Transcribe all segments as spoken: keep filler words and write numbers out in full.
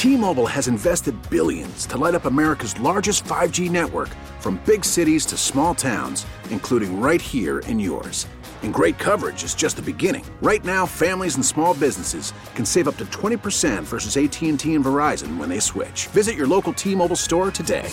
T-Mobile has invested billions to light up America's largest five G network, from big cities to small towns, including right here in yours. And great coverage is just the beginning. Right now, families and small businesses can save up to twenty percent versus A T and T and Verizon when they switch. Visit your local T-Mobile store today.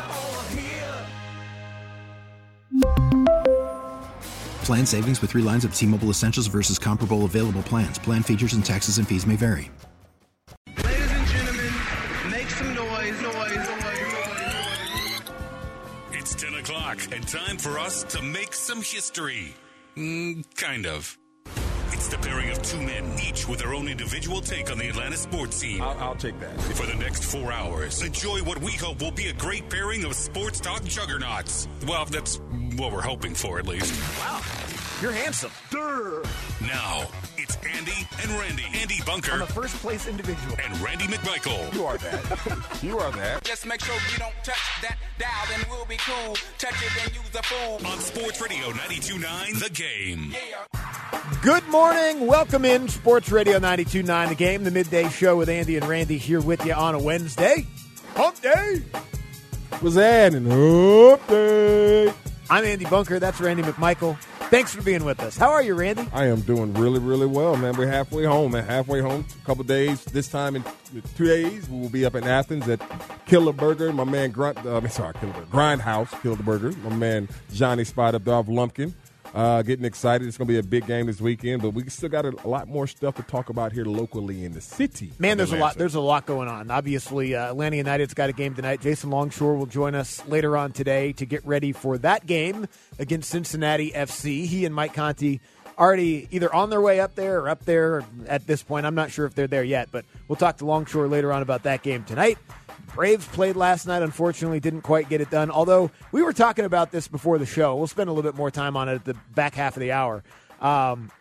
Plan savings with three lines of T-Mobile Essentials versus comparable available plans. Plan features and taxes and fees may vary. Ladies and gentlemen, make some noise, noise, noise, noise. It's ten o'clock and time for us to make some history. Mm, kind of. It's the pairing of two men, each with their own individual take on the Atlanta sports scene. I'll, I'll take that. For the next four hours, enjoy what we hope will be a great pairing of sports talk juggernauts. Well, that's what we're hoping for, at least. Wow, you're handsome. Durr. Now, it's Andy and Randy. Andy Bunker. I'm a first-place individual. And Randy McMichael. You are that. You are that. Just make sure you don't touch that dial, then we'll be cool. Touch it and use the fool. On Sports Radio ninety-two point nine, The Game. Yeah. Good morning. Welcome in Sports Radio ninety-two point nine, The Game, the midday show with Andy and Randy here with you on a Wednesday. Hump Day. Was that an update? I'm Andy Bunker. That's Randy McMichael. Thanks for being with us. How are you, Randy? I am doing really, really well, man. We're halfway home, man. Halfway home. A couple days. This time in two days, we will be up in Athens at Killer Burger. My man, Grunt, uh, I'm sorry, Killer Burger. Grindhouse, Killer Burger. My man, Johnny Spot up there off Lumpkin. Uh, getting excited. It's going to be a big game this weekend, but we still got a, a lot more stuff to talk about here locally in the city. Man, there's a lot. There's a lot going on. Obviously, uh, Atlanta United's got a game tonight. Jason Longshore will join us later on today to get ready for that game against Cincinnati F C. He and Mike Conti already either on their way up there or up there at this point. I'm not sure if they're there yet, but we'll talk to Longshore later on about that game tonight. Braves played last night. Unfortunately, didn't quite get it done. Although we were talking about this before the show. We'll spend a little bit more time on it at the back half of the hour. Um,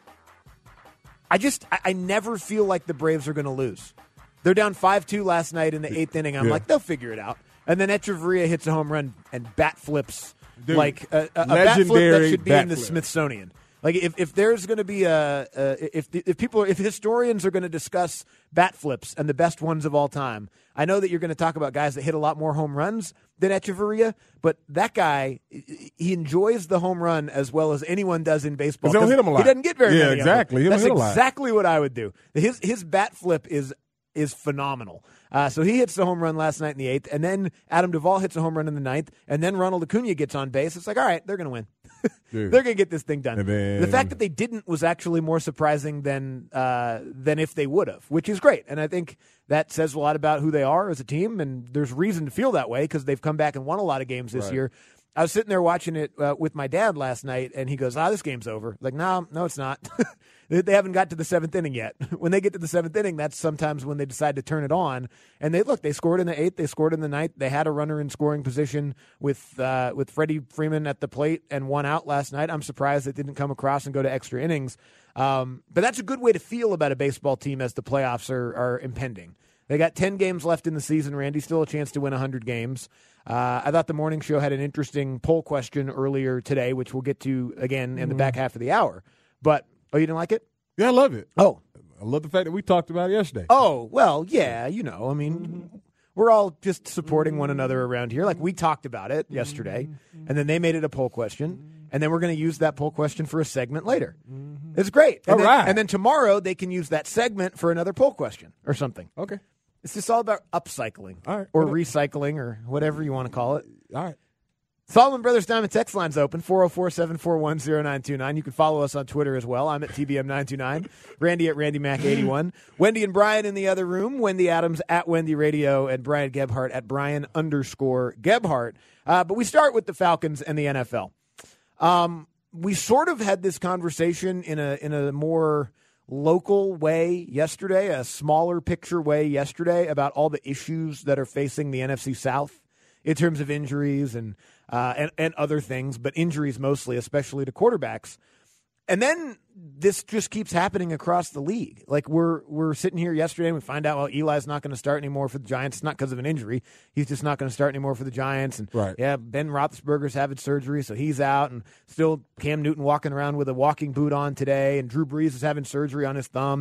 I just, I, I never feel like the Braves are going to lose. They're down five two last night in the eighth inning. I'm yeah. like, they'll figure it out. And then Echeverria hits a home run and bat flips Dude, like a, a, a bat flip that should be in the flip. Smithsonian. Like if, if there's going to be a, a if the, if people are, if historians are going to discuss bat flips and the best ones of all time, I know that you're going to talk about guys that hit a lot more home runs than Echeverria, but that guy, he enjoys the home run as well as anyone does in baseball. They don't hit him a lot. He doesn't get very yeah, many. exactly. He That's hit a lot. exactly what I would do. His his bat flip is is phenomenal. Uh, so he hits the home run last night in the eighth, and then Adam Duvall hits a home run in the ninth, and then Ronald Acuna gets on base. It's like, all right, they're going to win. They're going to get this thing done. Then, the fact that they didn't was actually more surprising than uh, than if they would have, which is great. And I think that says a lot about who they are as a team, and there's reason to feel that way because they've come back and won a lot of games this right. year. I was sitting there watching it uh, with my dad last night, and he goes, ah, this game's over. Like, no, no, it's not. They haven't got to the seventh inning yet. When they get to the seventh inning, that's sometimes when they decide to turn it on. And they look, they scored in the eighth, they scored in the ninth. They had a runner in scoring position with uh, with Freddie Freeman at the plate and one out last night. I'm surprised it didn't come across and go to extra innings. Um, but that's a good way to feel about a baseball team as the playoffs are, are impending. They got ten games left in the season, Randy. Still a chance to win one hundred games. Uh, I thought the morning show had an interesting poll question earlier today, which we'll get to again in mm-hmm. the back half of the hour. But, oh, you didn't like it? Yeah, I love it. Oh. I love the fact that we talked about it yesterday. Oh, well, yeah, you know, I mean, mm-hmm. we're all just supporting one another around here. Like, we talked about it yesterday, mm-hmm. and then they made it a poll question, and then we're going to use that poll question for a segment later. Mm-hmm. It's great. And all then, right. And then tomorrow they can use that segment for another poll question or something. Okay. It's just all about upcycling all right. or recycling or whatever you want to call it. All right. Solomon Brothers Diamond text line's open, four oh four, seven four one, oh nine two nine. You can follow us on Twitter as well. I'm at T B M nine two nine. Randy at Randy Mac eighty-one. Wendy and Brian in the other room. Wendy Adams at Wendy Radio and Brian Gebhardt at Brian underscore Gebhardt. Uh, but we start with the Falcons and the N F L. Um, we sort of had this conversation in a in a more local way yesterday, a smaller picture way yesterday about all the issues that are facing the N F C South in terms of injuries and uh, and, and other things, but injuries mostly, especially to quarterbacks. And then this just keeps happening across the league. Like we're we're sitting here yesterday and we find out, well, Eli's not going to start anymore for the Giants. It's not because of an injury. He's just not going to start anymore for the Giants. And right. yeah, Ben Roethlisberger's having surgery, so he's out. And still Cam Newton walking around with a walking boot on today. And Drew Brees is having surgery on his thumb. And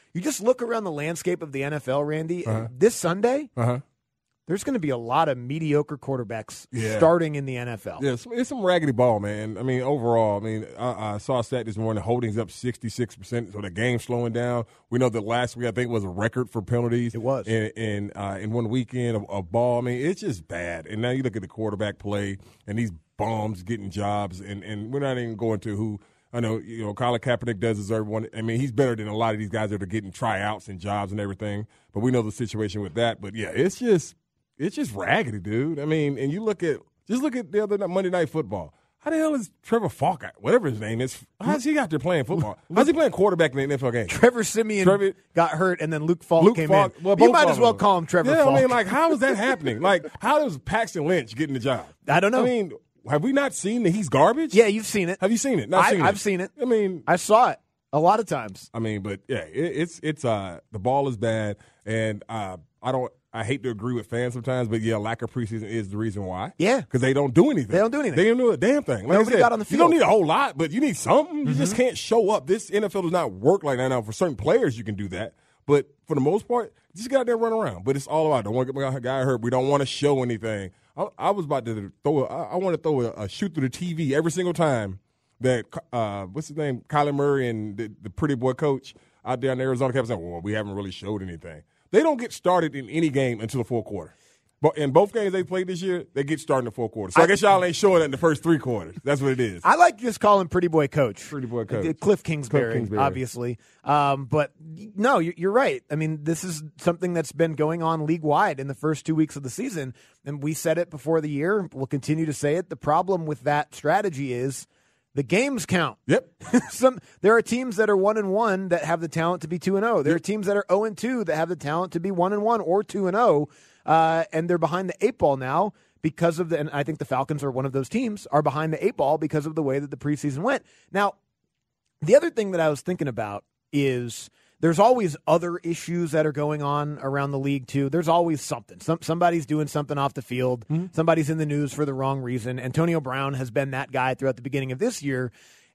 You just look around the landscape of the N F L, Randy. Uh-huh. This Sunday, Uh-huh. there's going to be a lot of mediocre quarterbacks Yeah. starting in the N F L. Yeah, it's, it's some raggedy ball, man. I mean, overall, I mean, I, I saw a stat this morning, holdings up sixty-six percent, so the game's slowing down. We know that last week, I think, was a record for penalties. It was. In, in, uh, in one weekend of, of ball. I mean, it's just bad. And now you look at the quarterback play and these bums getting jobs, and, and we're not even going to who – I know, you know, Colin Kaepernick does deserve one. I mean, he's better than a lot of these guys that are getting tryouts and jobs and everything. But we know the situation with that. But, yeah, it's just it's just raggedy, dude. I mean, and you look at – just look at the other night, Monday Night Football. How the hell is Trevor Falk, whatever his name is, how's he out there playing football? How's he playing quarterback in the N F L game? Trevor Simeon Trevor, got hurt, and then Luke Falk Luke came Falk, in. Well, you both might of as well them. call him Trevor yeah, Falk. I mean, like, how is that happening? Like, how does Paxton Lynch getting the job? I don't know. I mean – have we not seen that he's garbage? Yeah, you've seen it. Have you seen it? Not I, seen it. I've seen it. I mean, I saw it a lot of times. I mean, but yeah, it, it's it's uh the ball is bad, and uh, I don't. I hate to agree with fans sometimes, but yeah, lack of preseason is the reason why. Yeah, because they don't do anything. They don't do anything. They don't do a damn thing. Like Nobody I said, got on the you don't field. need a whole lot, but you need something. Mm-hmm. You just can't show up. This N F L does not work like that. Now, for certain players, you can do that, but for the most part, just get out there and run around. But it's all about don't want to get my guy hurt. We don't want to show anything. I, I was about to throw. A, I, I want to throw a, a shoot through the T V every single time that uh, what's his name, Kyler Murray and the, the pretty boy coach out there in Arizona kept saying, "Well, we haven't really showed anything." They don't get started in any game until the fourth quarter. But in both games they played this year, they get started in the fourth quarter. So I, I guess y'all ain't showing it in the first three quarters. That's what it is. I like just calling Pretty Boy Coach. Pretty Boy Coach. Cliff Kingsbury, Cliff Kingsbury. obviously. Um, but no, you're right. I mean, this is something that's been going on league-wide in the first two weeks of the season. And we said it before the year. We'll continue to say it. The problem with that strategy is the games count. Yep. Some there are teams that are one and one that have the talent to be two and zero. There are teams that are zero and two that have the talent to be one and one or two and zero, uh, and they're behind the eight ball now because of the. And I think the Falcons are one of those teams are behind the eight ball because of the way that the preseason went. Now, the other thing that I was thinking about is there's always other issues that are going on around the league too. There's always something. Some somebody's doing something off the field. Mm-hmm. Somebody's in the news for the wrong reason. Antonio Brown has been that guy throughout the beginning of this year.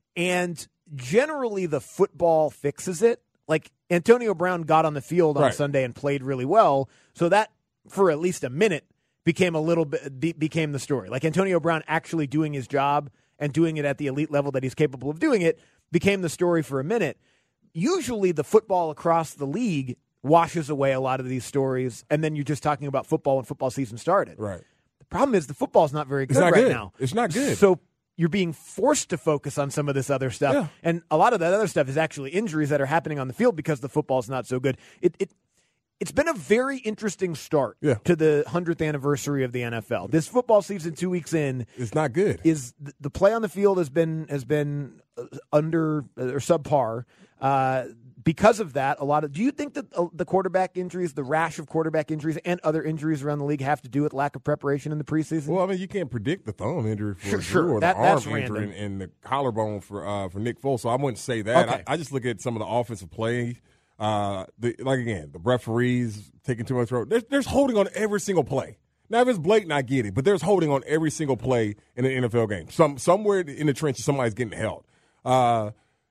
And generally the football fixes it. Like Antonio Brown got on the field on right. Sunday and played really well. So that for at least a minute became a little bit be, became the story. Like Antonio Brown actually doing his job and doing it at the elite level that he's capable of doing it became the story for a minute. Usually the football across the league washes away a lot of these stories, and then you're just talking about football when football season started. Right. The problem is the football's not very good it's not right good. now. It's not good. So you're being forced to focus on some of this other stuff, yeah. and a lot of that other stuff is actually injuries that are happening on the field because the football's not so good. It it it's been a very interesting start yeah. to the hundredth anniversary of the N F L. This football season, two weeks in, it's not good. Is the play on the field has been has been under or subpar. Uh, Because of that, a lot of. Do you think that the quarterback injuries, the rash of quarterback injuries, and other injuries around the league have to do with lack of preparation in the preseason? Well, I mean, you can't predict the thumb injury for sure, Drew sure. or that, the arm injury and, and the collarbone for uh, for Nick Foles. So I wouldn't say that. Okay. I, I just look at some of the offensive plays. Uh, the, like again, the referees taking too much road. There's, there's holding on every single play. Now, if it's blatant, I get it, but there's holding on every single play in an N F L game. Some somewhere in the trenches, somebody's getting held. Uh,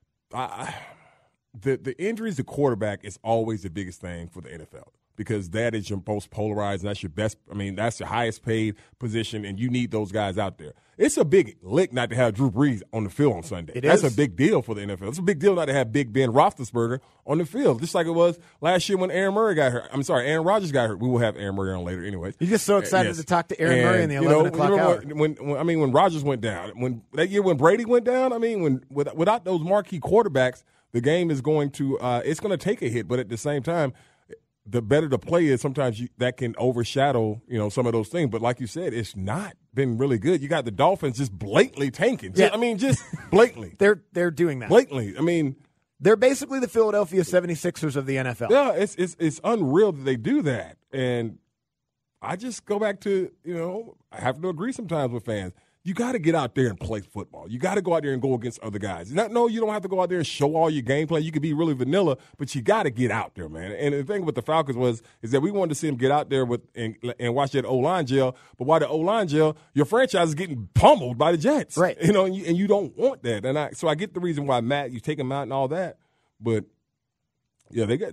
I. The the injuries to quarterback is always the biggest thing for the N F L because that is your most polarized and that's your best – I mean, that's your highest paid position, and you need those guys out there. It's a big lick not to have Drew Brees on the field on Sunday. It that's is. a big deal for the N F L. It's a big deal not to have Big Ben Roethlisberger on the field, just like it was last year when Aaron Murray got hurt. I'm sorry, Aaron Rodgers got hurt. We will have Aaron Murray on later anyways. You're just so excited yes. to talk to Aaron and, Murray in the you eleven know, o'clock you know hour. When, when, I mean, when Rodgers went down, when that year when Brady went down, I mean, when with, without those marquee quarterbacks, the game is going to uh, – it's going to take a hit, but at the same time, the better the play is, sometimes you, that can overshadow, you know, some of those things. But like you said, it's not been really good. You got the Dolphins just blatantly tanking. Yeah. Just, I mean, just blatantly. they're they're doing that. Blatantly. I mean – They're basically the Philadelphia seventy-sixers of the N F L. Yeah, it's it's it's unreal that they do that. And I just go back to, you know, I have to agree sometimes with fans. You got to get out there and play football. You got to go out there and go against other guys. Not, no, you don't have to go out there and show all your gameplay. You could be really vanilla, but you got to get out there, man. And the thing with the Falcons was is that we wanted to see them get out there with and, and watch that O-line gel. But while the O-line gel, your franchise is getting pummeled by the Jets. Right. You know, and you, and you don't want that. And I, so I get the reason why, Matt, you take them out and all that. But Yeah, they got.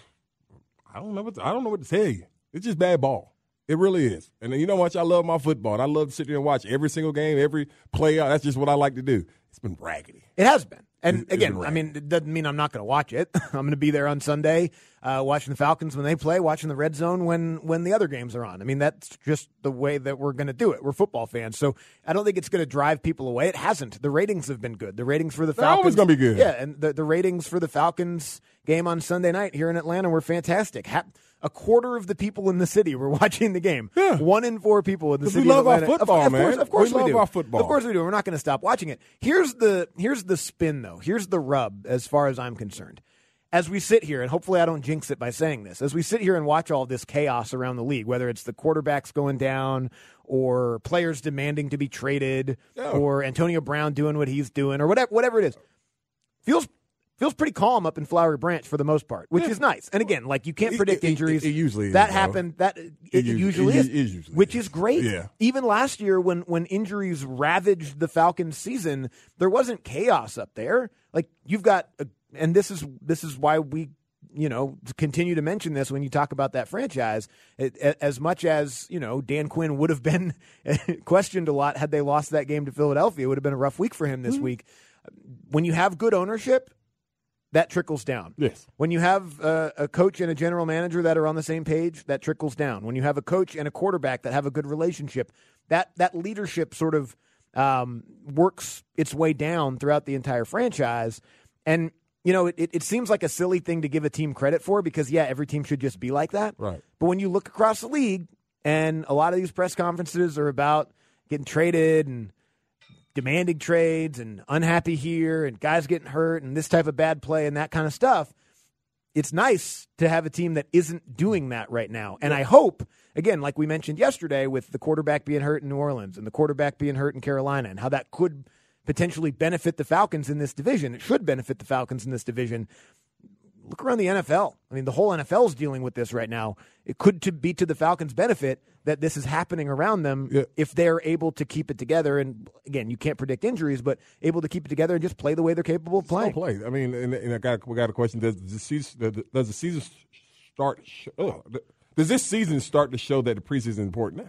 I don't know what to, I don't know what to tell you. It's just bad ball. It really is. And you know what? I love my football. And I love to sit there and watch every single game, every play out. That's just what I like to do. It's been raggedy. It has been. And It's- it's again, been I mean, it doesn't mean I'm not going to watch it. I'm going to be there on Sunday, uh, watching the Falcons when they play, watching the Red Zone when when the other games are on. I mean, that's just the way that we're going to do it. We're football fans, so I don't think it's going to drive people away. It hasn't. The ratings have been good. The ratings for the They're Falcons always gonna be good. Yeah, and the the ratings for the Falcons game on Sunday night here in Atlanta were fantastic. Ha- A quarter of the people in the city were watching the game. Yeah. One in four people in the 'Cause city we love of our Atlanta. Of- football, of, man. course, of course We we, love do. our football. Of course we do. We're not going to stop watching it. Here's the here's the spin, though. Here's the rub, as far as I'm concerned. As we sit here, and hopefully I don't jinx it by saying this, as we sit here and watch all this chaos around the league, whether it's the quarterbacks going down or players demanding to be traded Yeah. or Antonio Brown doing what he's doing or whatever, whatever it is, feels feels pretty calm up in Flowery Branch for the most part, which Yeah. is nice. And again, like you can't It- predict it- it- injuries. it usually is, that though. happened. That it, It usually, usually- is, it usually which is. is great. Yeah. Even last year, when when injuries ravaged the Falcons' season, there wasn't chaos up there. Like you've got, a, and this is this is why we, you know, continue to mention this when you talk about that franchise. It, as much as you know, Dan Quinn would have been questioned a lot had they lost that game to Philadelphia. It would have been a rough week for him this Mm-hmm. week. When you have good ownership, that trickles down. Yes. When you have uh, a coach and a general manager that are on the same page, that trickles down. When you have a coach and a quarterback that have a good relationship, that that leadership sort of um, works its way down throughout the entire franchise. And, you know, it, it seems like a silly thing to give a team credit for because, yeah, every team should just be like that. Right. But when you look across the league and a lot of these press conferences are about getting traded and demanding trades and unhappy here and guys getting hurt and this type of bad play and that kind of stuff, it's nice to have a team that isn't doing that right now. And I hope, again, like we mentioned yesterday with the quarterback being hurt in New Orleans and the quarterback being hurt in Carolina and how that could potentially benefit the Falcons in this division. It should benefit the Falcons in this division. Look around the N F L. I mean, the whole N F L is dealing with this right now. It could to be to the Falcons' benefit that this is happening around them Yeah. if they're able to keep it together. And again, you can't predict injuries, but able to keep it together and just play the way they're capable of playing. Don't play. I mean, and, and I got we got a question. Does the season does the season start? Oh, does this season start to show that the preseason is important?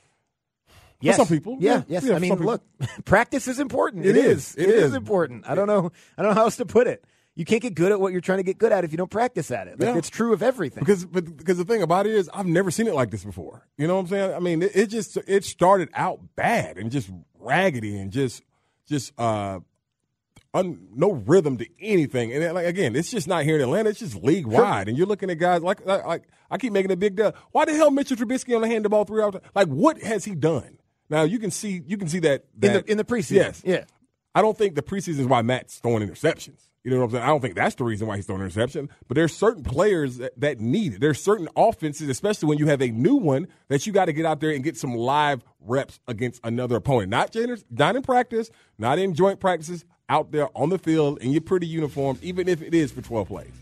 Yes. For some people, Yeah, yeah. yes. Yeah, I for mean, some people. look, practice is important. It it is. is. It It is is. important. I don't know. I don't know how else to put it. You can't get good at what you're trying to get good at if you don't practice at it. Like, Yeah. it's true of everything. Because but, because the thing about it is I've never seen it like this before. You know what I'm saying? I mean, it, it just it started out bad and just raggedy and just just uh un, no rhythm to anything. And like again, it's just not here in Atlanta. It's just league wide. And you're looking at guys like like, like I keep making a big deal. Why the hell Mitchell Trubisky on the hand the ball three hours? Like what has he done? Now you can see you can see that, that in the in the preseason. Yes. Yeah. I don't think the preseason is why Matt's throwing interceptions. You know what I'm saying? I don't think that's the reason why he's throwing interception. But there's certain players that, that need it. There's certain offenses, especially when you have a new one, that you got to get out there and get some live reps against another opponent. Not, not in practice, not in joint practices, out there on the field in your pretty uniform, even if it is for twelve plays.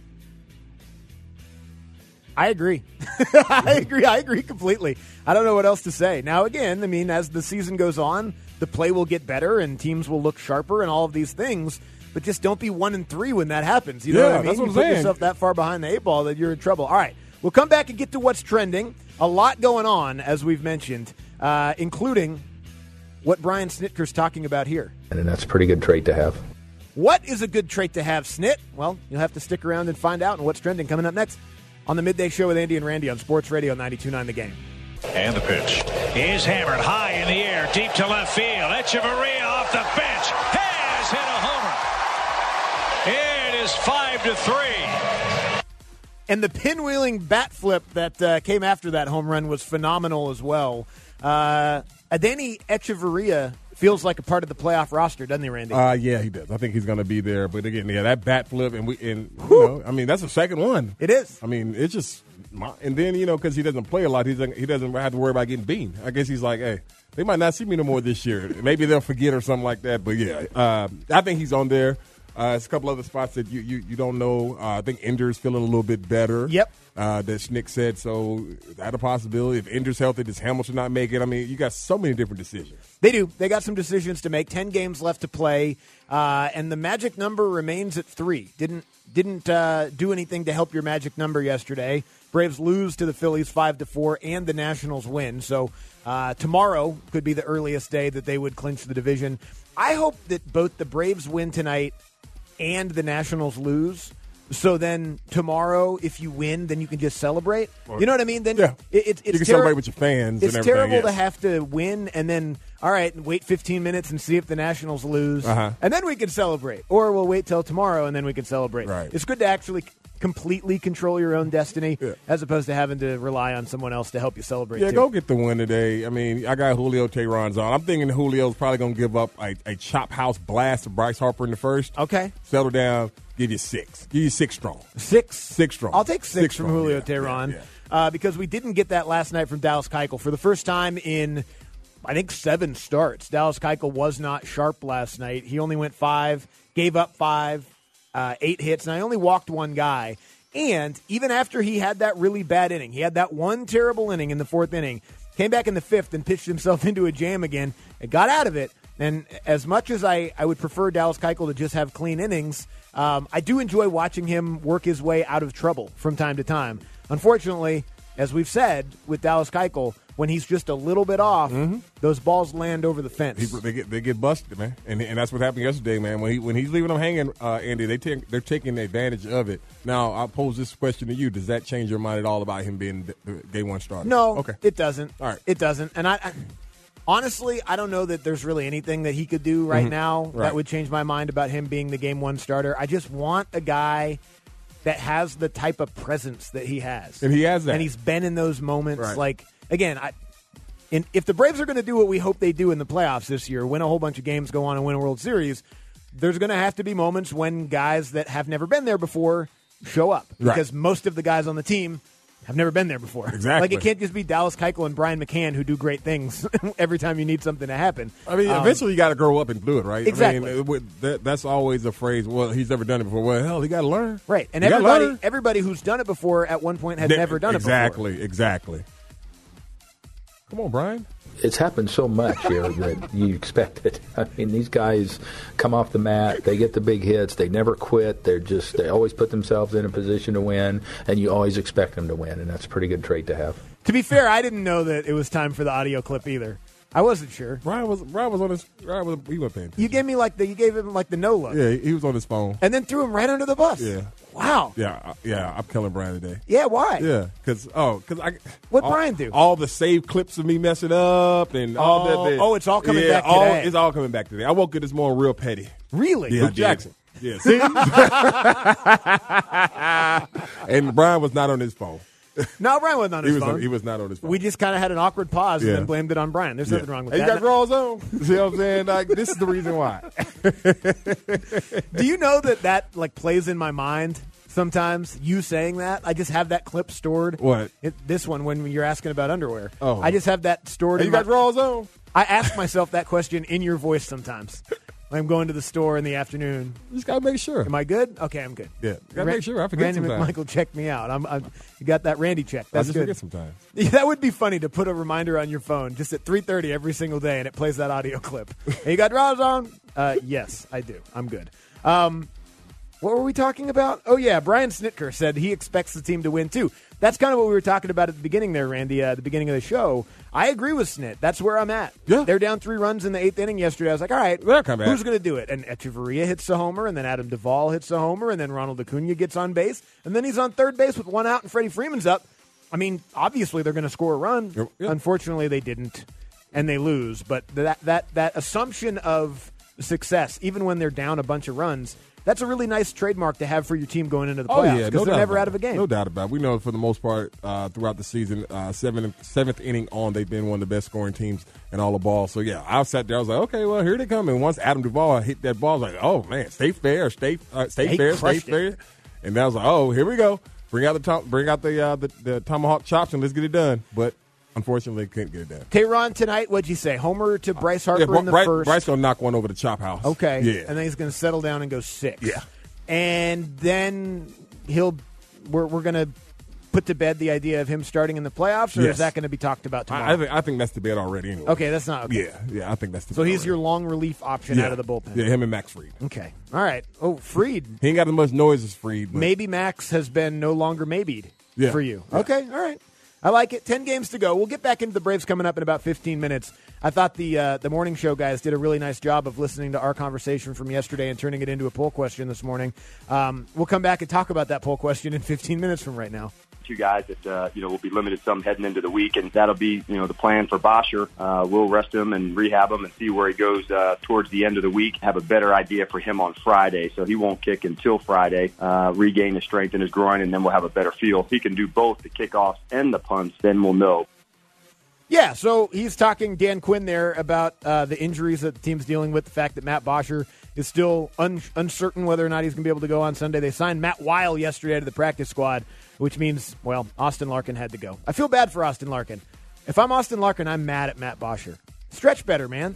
I agree. I agree. I agree completely. I don't know what else to say. Now, again, I mean, as the season goes on, the play will get better and teams will look sharper and all of these things. But just don't be one and three when that happens. You know Yeah, what I mean? that's what you I'm put saying. yourself that far behind the eight ball that you're in trouble. All right, we'll come back and get to what's trending. A lot going on, as we've mentioned, uh, including what Brian Snitker's talking about here. And that's a pretty good trait to have. What is a good trait to have, Snit? Well, you'll have to stick around and find out. And what's trending coming up next on the Midday Show with Andy and Randy on Sports Radio ninety-two point nine The Game. And the pitch is hammered high in the air, deep to left field. Echeverria off the bench has hit a homer. It is five to three. And the pinwheeling bat flip that uh, came after that home run was phenomenal as well. Uh, Adeiny Echeverria feels like a part of the playoff roster, doesn't he, Randy? Uh, yeah, he does. I think he's going to be there. But again, yeah, that bat flip, and we, and you know, I mean, that's the second one. It is. I mean, it's just, and then you know, because he doesn't play a lot, he doesn't he doesn't have to worry about getting beaten. I guess he's like, hey, they might not see me no more this year. Maybe they'll forget or something like that. But yeah, uh, I think he's on there. Uh, there's a couple other spots that you you, you don't know. Uh, I think Ender's feeling a little bit better. Yep. Uh, that Schnick said, so that a possibility. If Ender's healthy, does Hamilton not make it? I mean, you got so many different decisions. They do. They got some decisions to make. Ten games left to play, uh, and the magic number remains at three. Didn't didn't uh, do anything to help your magic number yesterday. Braves lose to the Phillies five to four, and the Nationals win. So uh, tomorrow could be the earliest day that they would clinch the division. I hope that both the Braves win tonight and the Nationals lose. So then tomorrow, if you win, then you can just celebrate. You know what I mean? Then yeah. it, it, it's you can terri- celebrate with your fans. It's and everything, terrible yes. to have to win and then, all right, wait fifteen minutes and see if the Nationals lose. Uh-huh. And then we can celebrate. Or we'll wait till tomorrow and then we can celebrate. Right. It's good to actually completely control your own destiny yeah. as opposed to having to rely on someone else to help you celebrate. Yeah, too. go get the win today. I mean, I got Julio Teheran's on. I'm thinking Julio's probably going to give up a, a chop house blast to Bryce Harper in the first. Okay. Settle down. Give you six. Give you six strong. Six? Six strong. I'll take six, six from strong, Julio yeah, Teheran yeah, yeah. Uh, because we didn't get that last night from Dallas Keuchel. For the first time in, I think, seven starts, Dallas Keuchel was not sharp last night. He only went five, gave up five, uh, eight hits, and I only walked one guy. And even after he had that really bad inning, he had that one terrible inning in the fourth inning, came back in the fifth and pitched himself into a jam again and got out of it. And as much as I, I would prefer Dallas Keuchel to just have clean innings, um, I do enjoy watching him work his way out of trouble from time to time. Unfortunately, as we've said with Dallas Keuchel, when he's just a little bit off, mm-hmm. those balls land over the fence. He, they get they get busted, man, and and that's what happened yesterday, man. When he when he's leaving them hanging, uh, Andy, they take they're taking advantage of it. Now, I'll pose this question to you: does that change your mind at all about him being the, the day one starter? No, okay, it doesn't. All right, it doesn't. And I, I honestly, I don't know that there's really anything that he could do right mm-hmm. now right. that would change my mind about him being the game one starter. I just want a guy that has the type of presence that he has, and he has that, and he's been in those moments. Right. Like again, I. And if the Braves are going to do what we hope they do in the playoffs this year, win a whole bunch of games, go on and win a World Series, there's going to have to be moments when guys that have never been there before show up. Right. Because most of the guys on the team have never been there before. Exactly. Like, it can't just be Dallas Keuchel and Brian McCann who do great things every time you need something to happen. I mean, um, eventually you got to grow up and do it, right? Exactly. I mean, it, that, that's always a phrase, well, he's never done it before. Well, hell, he got to learn. Right. And you everybody everybody who's done it before at one point had ne- never done exactly, it before. Exactly, exactly. Come on, Brian. It's happened so much here that you expect it. I mean, these guys come off the mat, they get the big hits, they never quit. They're just they always put themselves in a position to win, and you always expect them to win, and that's a pretty good trait to have. To be fair, I didn't know that it was time for the audio clip either. I wasn't sure. Brian was Brian was on his. Brian was, he wasn't paying attention. You gave me like the you gave him like the no look. Yeah, he was on his phone, and then threw him right under the bus. Yeah. Wow. Yeah, uh, yeah. I'm killing Brian today. Yeah. Why? Yeah, because oh, because I. What all, Brian do? All the saved clips of me messing up and all oh, that. that oh, it's all coming yeah, back all, today. It's all coming back today. I woke up this morning real petty. Really? Yeah, Luke Jackson. Yeah. See. And Brian was not on his phone. No, Brian wasn't on his he was phone. On, he was not on his phone. We just kind of had an awkward pause yeah. and then blamed it on Brian. There's yeah. nothing wrong with hey, that. You got draws on. See what I'm saying? Like, this is the reason why. Do you know that that like plays in my mind sometimes? You saying that, I just have that clip stored. What? It, this one when you're asking about underwear. Oh, I just have that stored. Hey, in you got my, draws on. I ask myself that question in your voice sometimes. I'm going to the store in the afternoon. You just gotta make sure. Am I good? Okay, I'm good. Yeah, you gotta Ra- make sure. I forget Randy sometimes. McMichael checked me out. I'm, I'm you got that Randy check. That's I just good. forget sometimes. Yeah, that would be funny to put a reminder on your phone just at three thirty every single day, and it plays that audio clip. Hey, you got draws on? Uh, yes, I do. I'm good. Um, what were we talking about? Oh, yeah, Brian Snitker said he expects the team to win, too. That's kind of what we were talking about at the beginning there, Randy, uh, at the beginning of the show. I agree with Snit. That's where I'm at. Yeah. They're down three runs in the eighth inning yesterday. I was like, all right, They'll come back. Who's going to do it? And Echeverria hits the homer, and then Adam Duvall hits the homer, and then Ronald Acuna gets on base, and then he's on third base with one out, and Freddie Freeman's up. I mean, obviously they're going to score a run. Yep. Yep. Unfortunately, they didn't, and they lose. But that that that assumption of success, even when they're down a bunch of runs, that's a really nice trademark to have for your team going into the playoffs, Oh, yeah, because no they're doubt never about out of a game. No doubt about it. We know for the most part uh, throughout the season, uh, seventh, seventh inning on, they've been one of the best scoring teams in all the ball. So, yeah, I sat there. I was like, okay, well, here they come. And once Adam Duvall hit that ball, I was like, oh, man, stay fair, stay, uh, stay He fair, stay crushed it. fair. And I was like, oh, here we go. Bring out the tom- bring out the, uh, the the tomahawk chops and let's get it done. But unfortunately, couldn't get it done. Tehran tonight, what'd you say? Homer to Bryce Harper Yeah, Bri- in the Bryce, first. Bryce gonna knock one over the chop house. Okay. Yeah. And then he's going to settle down and go six. Yeah. And then he'll we're we're going to put to bed the idea of him starting in the playoffs, or Yes. is that going to be talked about tomorrow? I, I, think, I think that's the bet already anyway. Okay, that's not okay. Yeah, yeah, I think that's the So bet he's already. your long relief option yeah. out of the bullpen. Yeah, him and Max Fried. Okay. All right. Oh, Fried. He ain't got as much noise as Fried. But Maybe Max has been no longer maybe'd Yeah. for you. Yeah. Okay. All right. I like it. Ten games to go. We'll get back into the Braves coming up in about fifteen minutes. I thought the uh, the morning show guys did a really nice job of listening to our conversation from yesterday and turning it into a poll question this morning. Um, we'll come back and talk about that poll question in fifteen minutes from right now. Two guys that uh, you know will be limited some heading into the week, and that'll be you know the plan for Bosher. Uh, we'll rest him and rehab him and see where he goes uh, towards the end of the week. Have a better idea for him on Friday, so he won't kick until Friday. Uh, regain his strength in his groin, and then we'll have a better feel. If he can do both the kickoffs and the punts, then we'll know. Yeah, so he's talking, Dan Quinn, there about uh, the injuries that the team's dealing with, the fact that Matt Bosher is still un- uncertain whether or not he's going to be able to go on Sunday. They signed Matt Weil yesterday to the practice squad, which means, well, Austin Larkin had to go. I feel bad for Austin Larkin. If I'm Austin Larkin, I'm mad at Matt Bosher. Stretch better, man.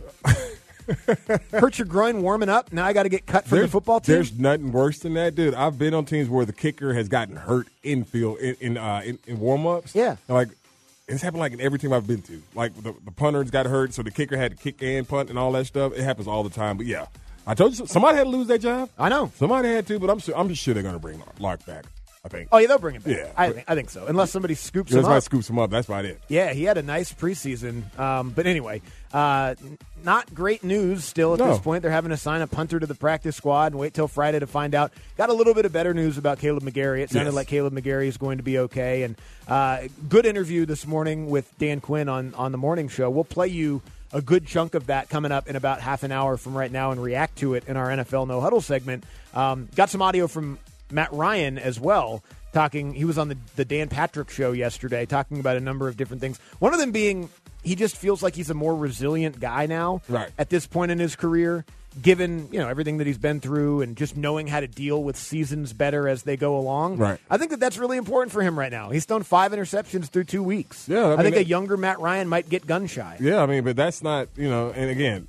Hurt your groin warming up. Now I got to get cut from there's, the football team. There's nothing worse than that, dude. I've been on teams where the kicker has gotten hurt in field in in, uh, in, in warm ups. Yeah, and like it's happened like in every team I've been to. Like the, the punter's got hurt, so the kicker had to kick and punt and all that stuff. It happens all the time. But yeah, I told you somebody had to lose their job. I know somebody had to, but I'm sure, I'm just sure they're going to bring Lark back. I think. Oh yeah, they'll bring him back. Yeah, I think, I think so. Unless somebody scoops him somebody up. scoops him up. That's about it. Yeah, he had a nice preseason. Um, but anyway, uh, not great news still at No. this point. They're having to sign a punter to the practice squad and wait till Friday to find out. Got a little bit of better news about Caleb McGarry. It sounded Yes. like Caleb McGarry is going to be okay. And uh, good interview this morning with Dan Quinn on, on the morning show. We'll play you a good chunk of that coming up in about half an hour from right now and react to it in our N F L No Huddle segment. Um, got some audio from Matt Ryan as well. Talking, he was on the, the Dan Patrick show yesterday talking about a number of different things. One of them being he just feels like he's a more resilient guy now right. at this point in his career, given you know everything that he's been through and just knowing how to deal with seasons better as they go along. Right. I think that that's really important for him right now. He's thrown five interceptions through two weeks. Yeah, I, I, mean, think that, a younger Matt Ryan might get gun shy. Yeah, I mean, but that's not you know. And again,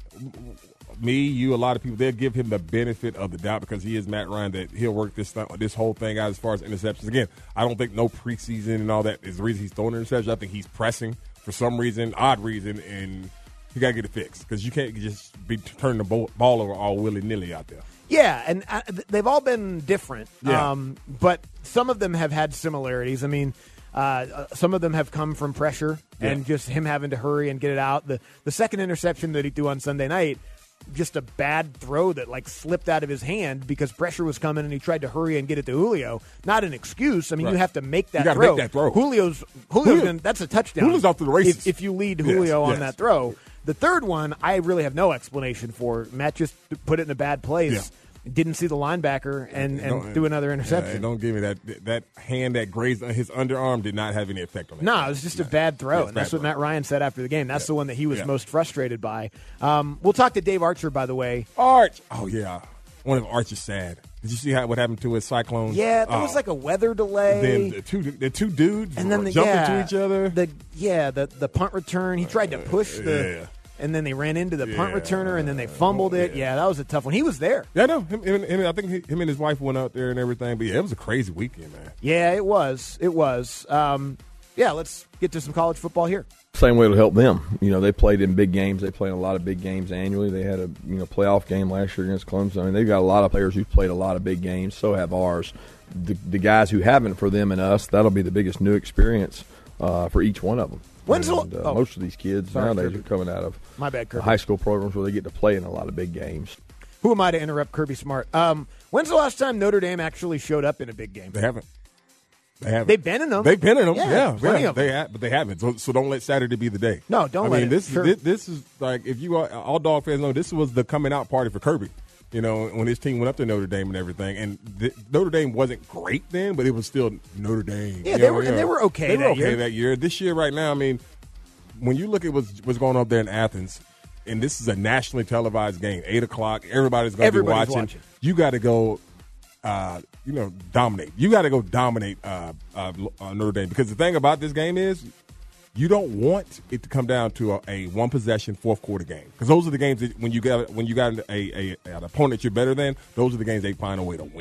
me, you, a lot of people, they'll give him the benefit of the doubt because he is Matt Ryan that he'll work this th- this whole thing out as far as interceptions. Again, I don't think no preseason and all that is the reason he's throwing interceptions. I think he's pressing for some reason, odd reason, and you got to get it fixed because you can't just be turning the ball, ball over all willy-nilly out there. Yeah, and uh, they've all been different, Yeah. um, but some of them have had similarities. I mean, uh, some of them have come from pressure Yeah. and just him having to hurry and get it out. The the second interception that he threw on Sunday night, just a bad throw that like slipped out of his hand because pressure was coming and he tried to hurry and get it to Julio. Not an excuse. I mean, Right. you have to make that You gotta throw. make that throw. Julio's Julio's Julio- gonna, that's a touchdown. Julio's off to the races. If, if you lead Yes, Julio on yes. that throw. The third one, I really have no explanation for. Matt just put it in a bad place. Yeah. Didn't see the linebacker and, Don't- and threw another interception. Yeah, don't give me that. That hand that grazed his underarm did not have any effect on it. No, it was just a bad throw, Yeah, it's and that's bad what throw. Matt Ryan said after the game. That's Yeah. the one that he was Yeah. most frustrated by. Um, we'll talk to Dave Archer, by the way. Arch. Oh yeah, one of Arch is sad. Did you see how what happened to his Cyclone? Yeah, there oh. was like a weather delay. Then the two the two dudes and then the, jumped yeah, into each other. The yeah, the the punt return. He tried to push the, yeah. and then they ran into the punt Yeah. returner, and then they fumbled it. Yeah. Yeah, that was a tough one. He was there. Yeah, no, him, him, him, I think he, him and his wife went out there and everything. But yeah, it was a crazy weekend, man. Yeah, it was. It was. Um, yeah, let's get to some college football here. Same way to help them. You know, they played in big games. They play in a lot of big games annually. They had a you know playoff game last year against Clemson. I mean, they've got a lot of players who've played a lot of big games. So have ours. The, the guys who haven't, for them and us, that'll be the biggest new experience uh, for each one of them. When's the- and, uh, oh. most of these kids Sorry, nowadays Kirby. are coming out of My bad, Kirby. high school programs where they get to play in a lot of big games. Who am I to interrupt Kirby Smart? Um, when's the last time Notre Dame actually showed up in a big game? They haven't. They haven't. They've been in them. They've been in them. Yeah, Yeah, plenty yeah. of them. They have, but they haven't. So, so don't let Saturday be the day. No, don't I let mean, it. This, Sure. this this is like if you are all dog fans know this was the coming out party for Kirby. You know, when his team went up to Notre Dame and everything, and th- Notre Dame wasn't great then, but it was still Notre Dame. Yeah, You they know, were- you and they know. were okay They that were okay year. that year. This year, right now, I mean, when you look at what's what's going on up there in Athens, and this is a nationally televised game, eight o'clock, everybody's going to be Everybody's watching. watching. You got to go. Uh, you know, dominate. You got to go dominate uh, uh, uh, Notre Dame because the thing about this game is you don't want it to come down to a, a one possession fourth quarter game because those are the games that when you got when you got a, a, a an opponent you're better than. Those are the games they find a way to win.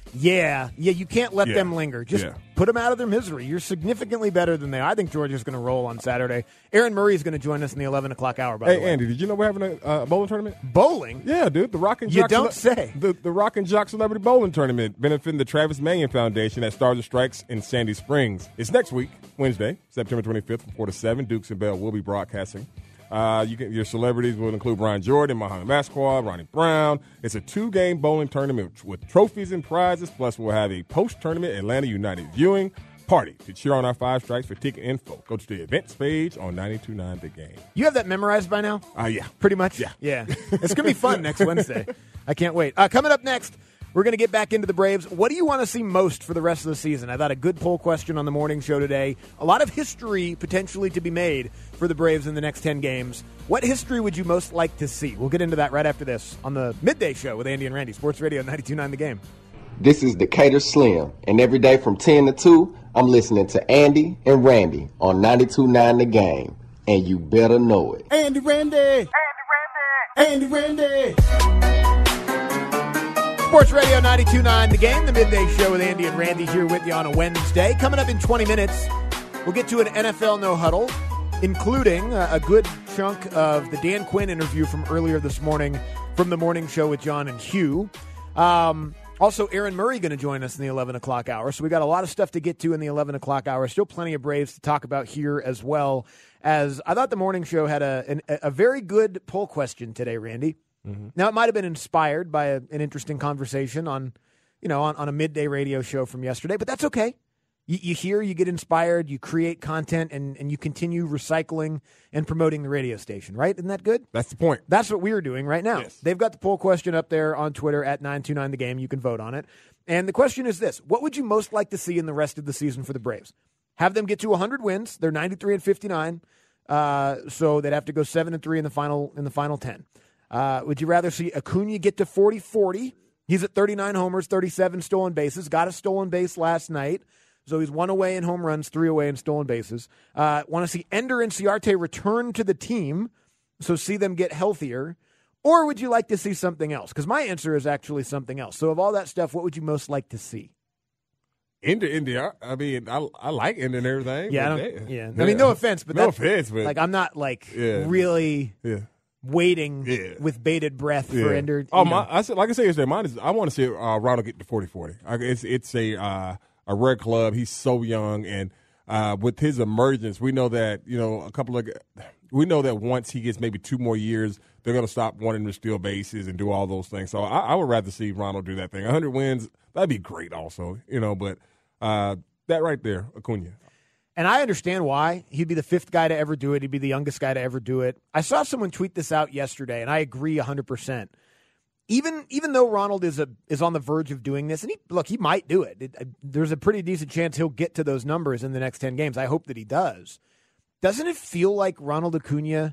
Yeah, yeah, you can't let Yeah. them linger. Just Yeah. put them out of their misery. You're significantly better than they are. I think Georgia's going to roll on Saturday. Aaron Murray is going to join us in the eleven o'clock hour, by Hey, the way. Andy, did you know we're having a uh, bowling tournament? Bowling? Yeah, dude. The Rock and You Jock don't Cele- say. The, the Rock and Jock Celebrity Bowling Tournament benefiting the Travis Manion Foundation at Stars and Strikes in Sandy Springs. It's next week, Wednesday, September twenty-fifth from four to seven. Dukes and Bell will be broadcasting. Uh, you can, your celebrities will include Brian Jordan, Muhammad Masquad, Ronnie Brown. It's a two-game bowling tournament with trophies and prizes. Plus, we'll have a post-tournament Atlanta United viewing party. To cheer on our Five Strikes for ticket info, go to the events page on ninety-two point nine The Game. You have that memorized by now? Uh, yeah. Pretty much? Yeah. Yeah. It's going to be fun next Wednesday. I can't wait. Uh, coming up next, we're going to get back into the Braves. What do you want to see most for the rest of the season? I thought a good poll question on the morning show today. A lot of history potentially to be made for the Braves in the next ten games. What history would you most like to see? We'll get into that right after this on the Midday Show with Andy and Randy, Sports Radio ninety-two point nine The Game. This is Decatur Slim, and every day from ten to two, I'm listening to Andy and Randy on ninety-two point nine The Game, and you better know it. Andy Randy! Andy Randy! Andy Randy! Sports Radio ninety-two point nine The Game, the Midday Show with Andy and Randy here with you on a Wednesday. Coming up in twenty minutes, we'll get to an N F L No Huddle, including a, a good chunk of the Dan Quinn interview from earlier this morning from the morning show with John and Hugh. Um, also, Aaron Murray going to join us in the eleven o'clock hour. So we got a lot of stuff to get to in the eleven o'clock hour. Still plenty of Braves to talk about here as well. As I thought the morning show had a, an, a very good poll question today, Randy. Mm-hmm. Now, it might have been inspired by a, an interesting conversation on, you know, on, on a midday radio show from yesterday, but that's okay. You, you hear, you get inspired, you create content, and, and you continue recycling and promoting the radio station, right? Isn't that good? That's the point. That's what we're doing right now. Yes. They've got the poll question up there on Twitter at nine two nine The Game. You can vote on it. And the question is this: what would you most like to see in the rest of the season for the Braves? Have them get to one hundred wins. They're ninety-three and fifty-nine, uh, so they'd have to go seven and three in the final in the final ten. Uh, would you rather see Acuna get to forty forty? He's at thirty-nine homers, thirty-seven stolen bases. Got a stolen base last night. So he's one away in home runs, three away in stolen bases. Uh, want to see Ender and Ciarte return to the team, so see them get healthier? Or would you like to see something else? Because my answer is actually something else. So of all that stuff, what would you most like to see? Ender, Ender. I mean, I I like Ender and everything. Yeah, I but don't, they- yeah. I mean, no offense, but no that's, offense, but like I'm not like Yeah. really yeah. waiting Yeah. with bated breath Yeah. for Ender. Oh, you my! know. I said, like I said yesterday, mine is. I want to see uh, Ronald get to forty forty. I, it's it's a uh, a rare club. He's so young, and uh, with his emergence, we know that you know a couple of. We know that once he gets maybe two more years, they're going to stop wanting to steal bases and do all those things. So I, I would rather see Ronald do that thing. one hundred wins, that'd be great, also. You know, but uh, that right there, Acuna. And I understand why. He'd be the fifth guy to ever do it. He'd be the youngest guy to ever do it. I saw someone tweet this out yesterday, and I agree one hundred percent. Even even though Ronald is a is on the verge of doing this, and he look, he might do it. it. There's a pretty decent chance he'll get to those numbers in the next ten games. I hope that he does. Doesn't it feel like Ronald Acuna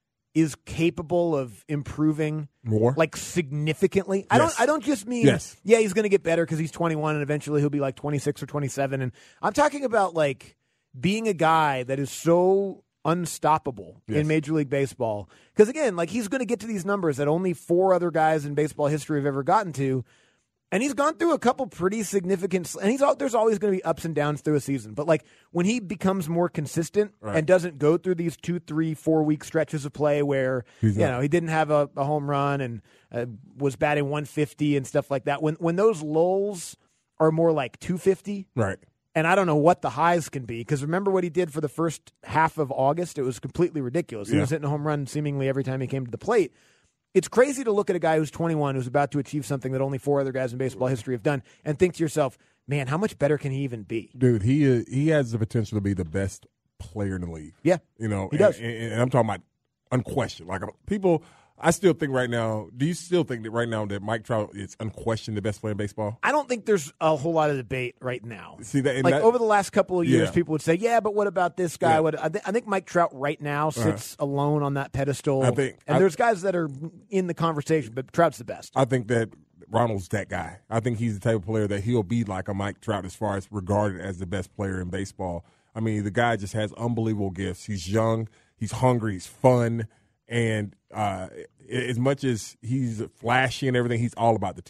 is capable of improving more, like significantly? I Yes. don't. I don't just mean Yes. yeah, he's going to get better because he's twenty-one and eventually he'll be like twenty-six or twenty-seven. And I'm talking about like being a guy that is so unstoppable Yes. in Major League Baseball. Because again, like he's going to get to these numbers that only four other guys in baseball history have ever gotten to. And he's gone through a couple pretty significant, and he's al- there's always going to be ups and downs through a season. But like when he becomes more consistent Right. and doesn't go through these two, three, four week stretches of play where He's you not. know he didn't have a, a home run and uh, was batting one fifty and stuff like that. When when those lulls are more like two fifty, Right. and I don't know what the highs can be because remember what he did for the first half of August? It was completely ridiculous. He Yeah. was hitting a home run seemingly every time he came to the plate. It's crazy to look at a guy who's twenty-one, who's about to achieve something that only four other guys in baseball history have done, and think to yourself, man, how much better can he even be? Dude, he uh, he has the potential to be the best player in the league. Yeah, you know, he and, does. And, and I'm talking about unquestioned. Like people, I still think right now. Do you still think that right now that Mike Trout is unquestioned the best player in baseball? I don't think there's a whole lot of debate right now. See that? and Like that- over the last couple of years, Yeah. people would say, "Yeah, but what about this guy?" Yeah. What I, th- I think Mike Trout right now sits alone on that pedestal. I think- and I- there's guys that are in the conversation, but Trout's the best. I think that Ronald's that guy. I think he's the type of player that he'll be like a Mike Trout as far as regarded as the best player in baseball. I mean, the guy just has unbelievable gifts. He's young, he's hungry, he's fun, and uh, as much as he's flashy and everything, he's all about the team.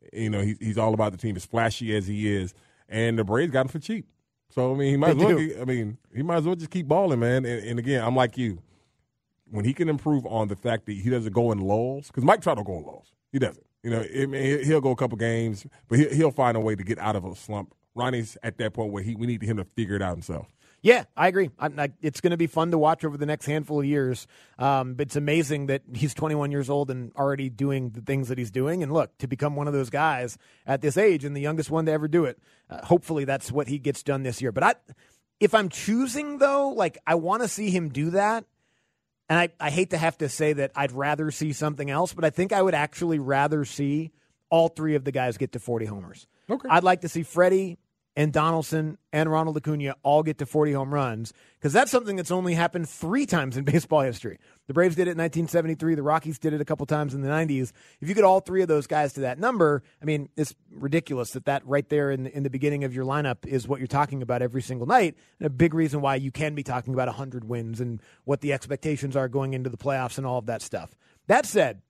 You know, he, he's all about the team, as flashy as he is. And the Braves got him for cheap. So, I mean, he might as They well, do. I mean, he might as well just keep balling, man. And, and again, I'm like you. When he can improve on the fact that he doesn't go in lulls, because Mike Trout don't go in lulls. He doesn't. You know, I mean, he'll go a couple games, but he'll, he'll find a way to get out of a slump. Ronnie's at that point where he we need him to figure it out himself. Yeah, I agree. I'm, I, it's going to be fun to watch over the next handful of years. Um, it's amazing that he's twenty-one years old and already doing the things that he's doing. And look, to become one of those guys at this age and the youngest one to ever do it, uh, hopefully that's what he gets done this year. But I, if I'm choosing, though, like I want to see him do that. And I, I hate to have to say that I'd rather see something else, but I think I would actually rather see all three of the guys get to forty homers. Okay. I'd like to see Freddie and Donaldson and Ronald Acuna all get to forty home runs, because that's something that's only happened three times in baseball history. The Braves did it in nineteen seventy-three. The Rockies did it a couple times in the nineties. If you get all three of those guys to that number, I mean, it's ridiculous that that right there in the, in the beginning of your lineup is what you're talking about every single night, and a big reason why you can be talking about one hundred wins and what the expectations are going into the playoffs and all of that stuff. That said,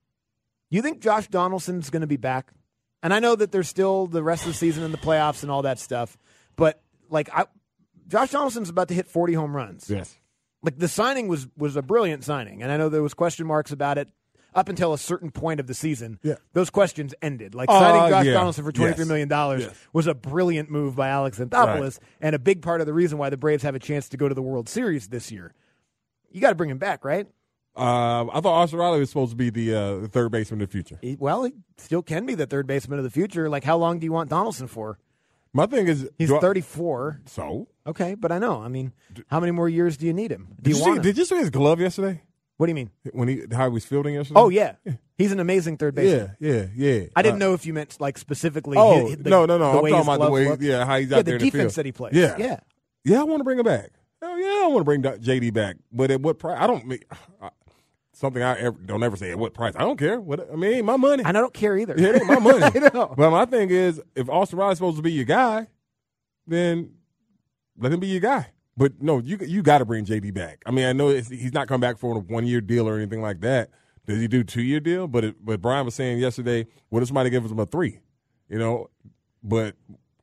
you think Josh Donaldson's going to be back? And I know that there's still the rest of the season and the playoffs and all that stuff, but like I, Josh Donaldson's about to hit forty home runs. Yes. Like the signing was was a brilliant signing, and I know there was question marks about it up until a certain point of the season. Yeah. Those questions ended. Like Uh, signing Josh yeah. Donaldson for twenty-three Yes. million dollars Yes. was a brilliant move by Alex Anthopoulos, Right. and a big part of the reason why the Braves have a chance to go to the World Series this year. You got to bring him back, right? Uh, I thought Austin Riley was supposed to be the, uh, the third baseman of the future. He- well, he still can be the third baseman of the future. Like, how long do you want Donaldson for? My thing is, He's do I- thirty-four. So? Okay, but I know. I mean, how many more years do you need him? Do Did you, you, want see, him? did you see his glove yesterday? What do you mean? When he how he was fielding yesterday? Oh, yeah. He's an amazing third baseman. Yeah, yeah, yeah. I didn't Uh, know if you meant like specifically. Oh, his, the, no, no, no. The I'm way talking his about the glove way, looked. yeah, how he's yeah, out the there in the defense field. that he plays. Yeah. yeah. Yeah, I want to bring him back. Hell yeah, I want to bring J D back. But at what price? I don't mean uh, something I ever, don't ever say at what price. I don't care. What I mean, it ain't my money. And I don't care either. Yeah, it ain't my money. I know. But my thing is, if Austin Riley's supposed to be your guy, then let him be your guy. But no, you you got to bring J D back. I mean, I know it's, he's not coming back for a one year deal or anything like that. Does he do a two year deal? But it, but Brian was saying yesterday, what if somebody gives him a three? You know, but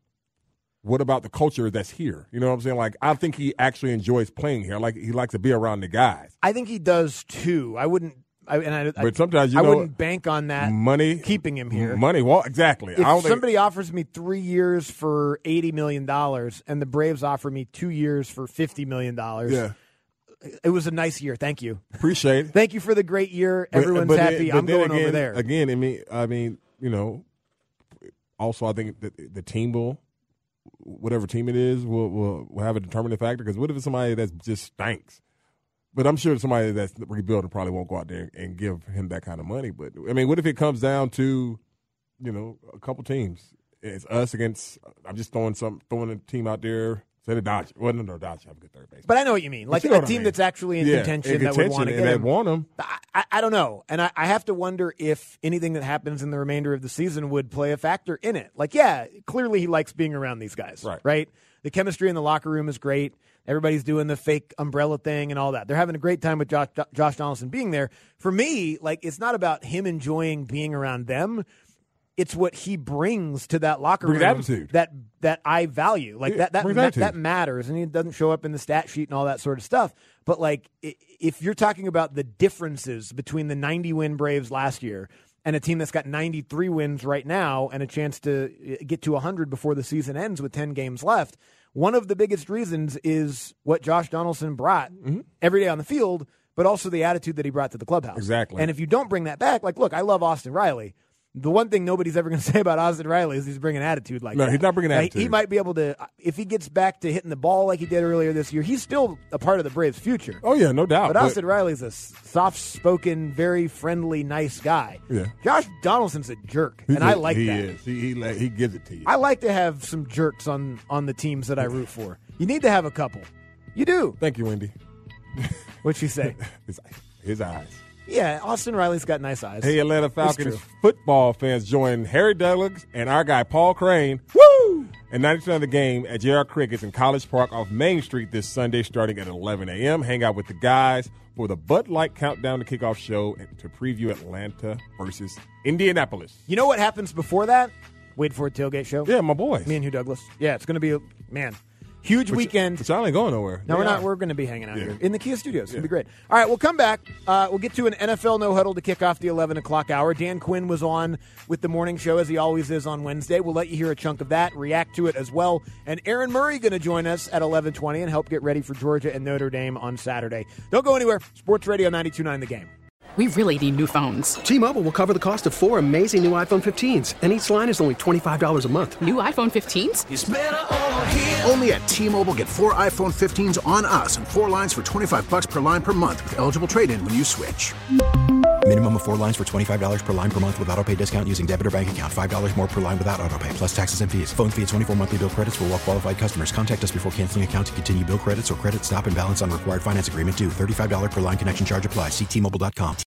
what about the culture that's here? You know what I'm saying? Like, I think he actually enjoys playing here. Like, he likes to be around the guys. I think he does too. I wouldn't. I, and I, But sometimes you I know, wouldn't bank on that. money keeping him here. Money, well, exactly. If I don't think- somebody offers me three years for eighty million dollars and the Braves offer me two years for fifty million dollars, yeah, it was a nice year. Thank you. appreciate it. Thank you for the great year. But- Everyone's but then- happy. but I'm then going again, over there. Again, I mean, I mean, you know, also I think the, the team will, whatever team it is, will will, will have a determining factor. Because what if it's somebody that just stinks? But I'm sure somebody that's rebuilding probably won't go out there and give him that kind of money. But I mean, what if it comes down to, you know, a couple teams? It's us against. I'm just throwing some throwing a team out there. Say the Dodgers. Well, no, no, Dodgers have a good third base. But I know what you mean. Like you know a what I team mean. that's actually in Yeah, contention, in that would want to contention, get and they him. want him. I, I, I don't know. And I, I have to wonder if anything that happens in the remainder of the season would play a factor in it. Like, yeah, clearly he likes being around these guys. Right. Right? The chemistry in the locker room is great. Everybody's doing the fake umbrella thing and all that. They're having a great time with Josh, Josh Donaldson being there. For me, like, it's not about him enjoying being around them. It's what he brings to that locker Brings room attitude. that that I value. Like Yeah, that that brings that, attitude. that matters, and he doesn't show up in the stat sheet and all that sort of stuff. But like, i- if you're talking about the differences between the ninety win Braves last year and a team that's got ninety-three wins right now and a chance to get to one hundred before the season ends with ten games left, one of the biggest reasons is what Josh Donaldson brought Mm-hmm. every day on the field, but also the attitude that he brought to the clubhouse. Exactly. And if you don't bring that back, like, look, I love Austin Riley. The one thing nobody's ever going to say about Austin Riley is he's bringing attitude like No, that. he's not bringing Now, attitude. He might be able to, if he gets back to hitting the ball like he did earlier this year, he's still a part of the Braves' future. Oh yeah, no doubt. But Austin Riley's a s- soft-spoken, very friendly, nice guy. Yeah. Josh Donaldson's a jerk, He's and I a- like he that. Is. He, he he gives it to you. I like to have some jerks on on the teams that I root for. You need to have a couple. You do. Thank you, Wendy. What'd she say? his, his eyes. Yeah, Austin Riley's got nice eyes. Hey, Atlanta It's Falcons true. football fans, join Harry Douglas and our guy Paul Crane. Woo! And ninety-two nine The Game at J R Crickets in College Park off Main Street this Sunday starting at eleven a.m. Hang out with the guys for the Bud Light Countdown to Kickoff show to preview Atlanta versus Indianapolis. You know what happens before that? Wait for a tailgate show. Yeah, my boys. Me and Hugh Douglas. Yeah, it's going to be, a man, huge But weekend. But y'all ain't going nowhere. No, They we're not. are. We're going to be hanging out Yeah. here in the Kia Studios. It's going to Yeah. be great. All right, we'll come back. Uh, we'll get to an N F L No Huddle to kick off the eleven o'clock hour. Dan Quinn was on with the morning show, as he always is on Wednesday. We'll let you hear a chunk of that, react to it as well. And Aaron Murray going to join us at eleven twenty and help get ready for Georgia and Notre Dame on Saturday. Don't go anywhere. Sports Radio ninety-two point nine The Game. We really need new phones. T-Mobile will cover the cost of four amazing new iPhone fifteens, and each line is only twenty-five dollars a month. New iPhone fifteens? It's better over here. Only at T-Mobile, get four iPhone fifteens on us and four lines for twenty-five bucks per line per month with eligible trade-in when you switch. Minimum of four lines for twenty-five dollars per line per month with autopay discount using debit or bank account. five dollars more per line without autopay, plus taxes and fees. Phone fee at twenty-four monthly bill credits for well-qualified customers. Contact us before canceling account to continue bill credits or credit stop and balance on required finance agreement due. thirty-five dollars per line connection charge applies. See T Mobile dot com.